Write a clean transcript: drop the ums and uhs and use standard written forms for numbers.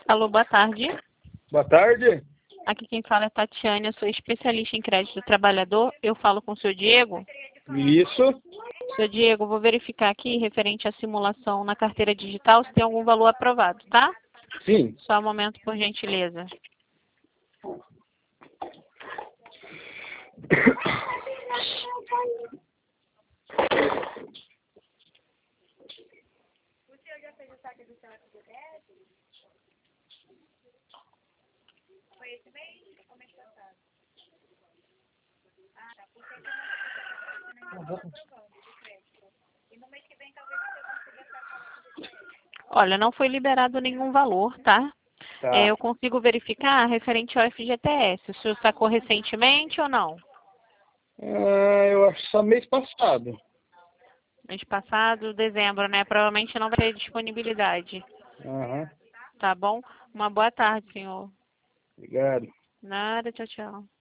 Alô, boa tarde. Boa tarde. Aqui quem fala é Tatiane, eu sou especialista em crédito do trabalhador. Eu falo com o seu Diego. Isso. Seu Diego, vou verificar aqui referente à simulação na carteira digital se tem algum valor aprovado, tá? Sim. Só um momento, por gentileza. Olha, não foi liberado nenhum valor, tá? Tá. Eu consigo verificar referente ao FGTS. O senhor sacou recentemente ou não? Eu acho só mês passado. Mês passado, dezembro, né? Provavelmente não vai ter disponibilidade. Aham. Tá bom? Uma boa tarde, senhor. Obrigado. Nada, tchau, tchau.